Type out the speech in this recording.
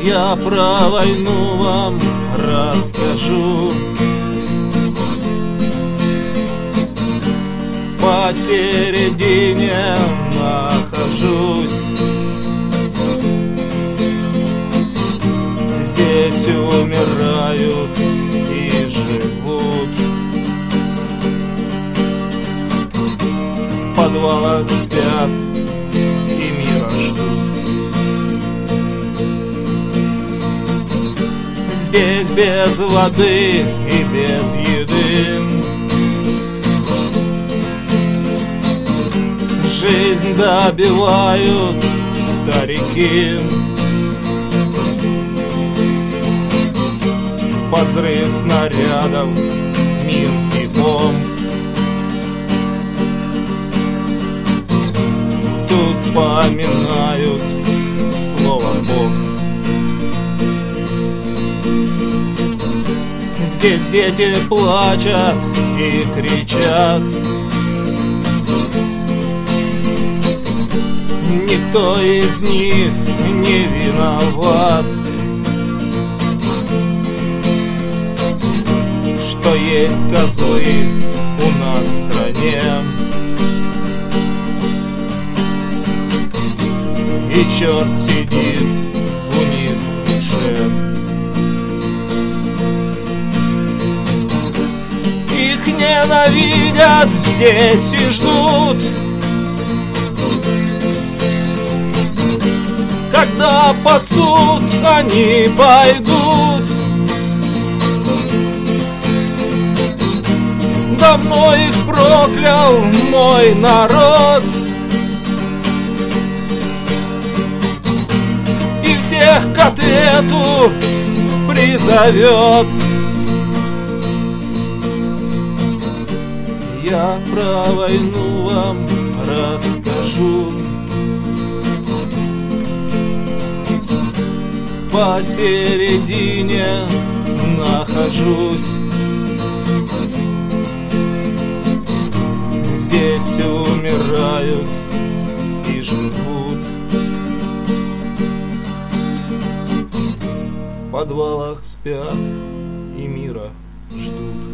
Я про войну вам расскажу. Посередине нахожусь. Здесь умирают и живут. В подвалах спят и мира ждут. Здесь без воды и без еды. Жизнь добивают старики. Под взрыв снарядов, мин и бомб. Тут поминают слово Бог. Здесь дети плачут и кричат. Никто из них не виноват, что есть козлы у нас в стране. И черт сидит у них в душе. Их ненавидят здесь и ждут, когда под суд они пойдут. Давно их проклял мой народ, и всех к ответу призовет. Я про войну вам расскажу. Посередине нахожусь. Здесь умирают и живут. В подвалах спят и мира ждут.